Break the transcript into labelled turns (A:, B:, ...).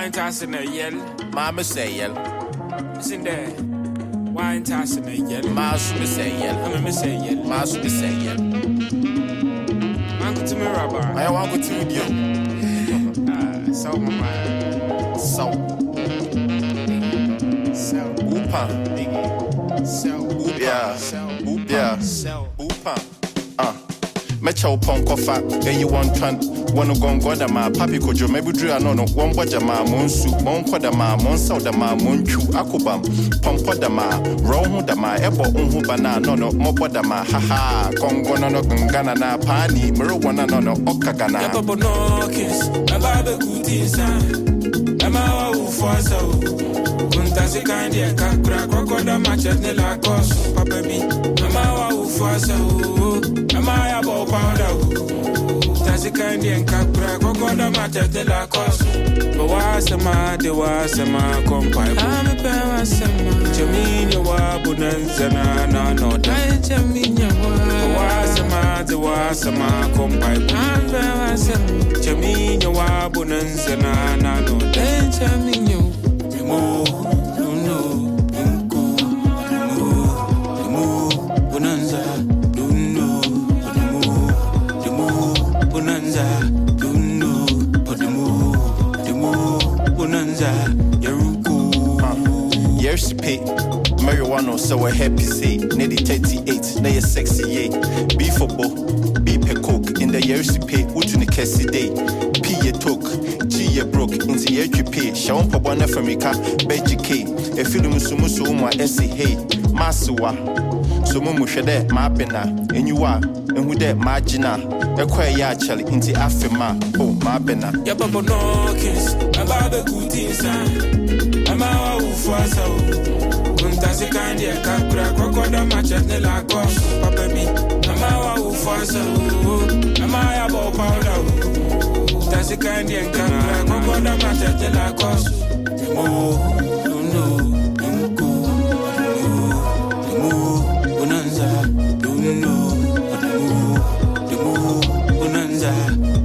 A: Wine tossing a yell.
B: Mama say yell.
A: Listen there. Wine tossing a yell.
B: Masu say yell.
A: I'm a say yell.
B: Masu say yell.
A: Uncle to me, Rabbi.
B: I want to tell you.
A: So, my
B: So. Upa. Yeah. Yeah. Upa. Mecha upon kofa, you want tran, one gon goda ma, papi kojo, maybe drew no, one waja ma, monsu, mon kodama, monsa da ma, monchu, akubam, pompoda ma, rohu da ma, ebo unhu bana, no, mopoda ma, haha, kongo no, gana na, pani, marijuana no, okagana.
A: Yapa no kiss, ababe kutisa, ema ufa so, kuntasi kandi kakra, kokoda machetne la kosu, papa mi, ema ufa so. Amaya bo powder. Tasi kandi en kakra kokoda machete la kosu. Bawasema de wasema kompai. Ame pe wasema. Chaminya wa bonanza na no da. Chaminya wa. Bawasema de wasema kompai. Ame pe wasema. Chaminya wa bonanza na no da. Chaminya. Demo no unku. Demo bonanza. Bonanza, Dunno, Podemo, Demo, Bonanza, Yaruku.
B: Years to pay, marijuana, so a happy say, Neddy 38, nay 68. Be for bo, be per coke, in the years to pay, Utuni Cassie day, P ye talk, G ye broke, into year to pay, Shawn Pabana from Mika, Beji K, a film Sumusu, my essay, hey, Masuwa, Sumu Shade, Mapena, and you are. And who that margina, a quay actually into Afima, oh, my bena.
A: Yapa no kiss, ababe kutisa, ama ufuasa, kuntasi kandi ya kakra, kokoda machetne la kosu, papa mi, ama ufuasa, ama ya bo powder, tasi kandi ya kakra, kokoda machetne la kosu, demo, no, unku, demo, bonanza, no. Bonanza.